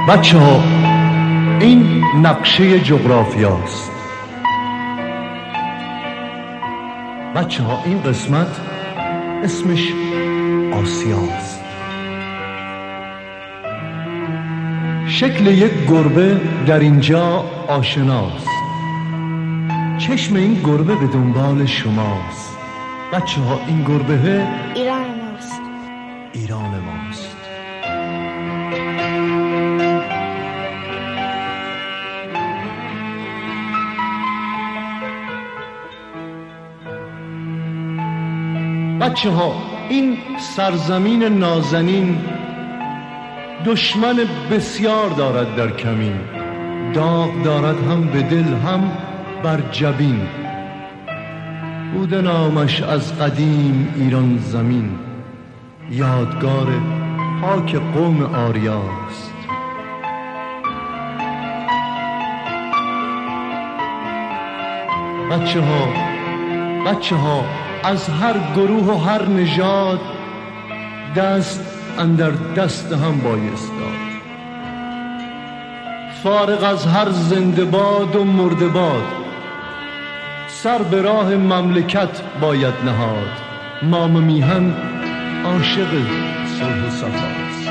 بچه ها این نقشه جغرافیاست. بچه ها این قسمت اسمش آسیاست. شکل یک گربه در اینجا آشناست. چشم این گربه به دنبال شماست. بچه ها این گربه ایران ماست. ایران ماست. بچه ها این سرزمین نازنین دشمن بسیار دارد در کمین، داغ دارد هم به دل هم بر جبین. بوده نامش از قدیم ایران زمین، یادگار پاک قوم آریاست. بچه ها از هر گروه و هر نژاد دست اندر دست هم بایست داد. فارغ از هر زنده باد و مرده باد، سر به راه مملکت باید نهاد. مام میهن عاشق صلح و صفاست.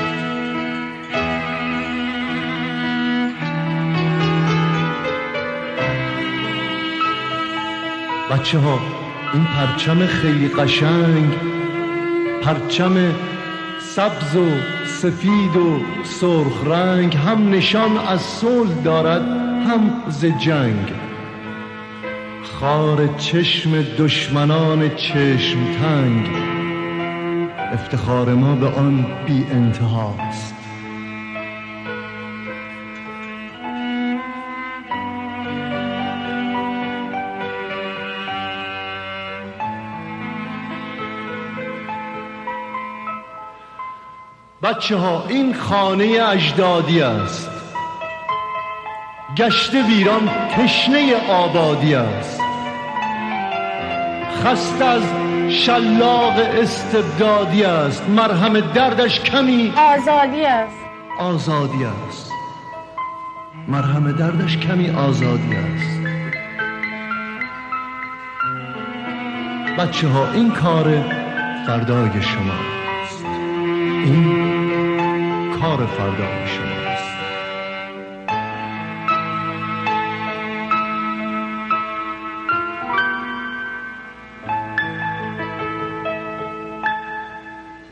بچه ها این پرچم خیلی قشنگ، پرچم سبز و سفید و سرخ رنگ، هم نشان از صلح دارد هم ز جنگ. خار چشم دشمنان چشم تنگ، افتخار ما به آن بی انتهاست. بچه ها این خانه اجدادی است، گشته ویران تشنه آبادی است. خسته از شلاق استبدادی است، مرهم دردش کمی آزادی است. آزادی است، مرهم دردش کمی آزادی است. بچه ها این کار فردای شماست. این کار فردای شما.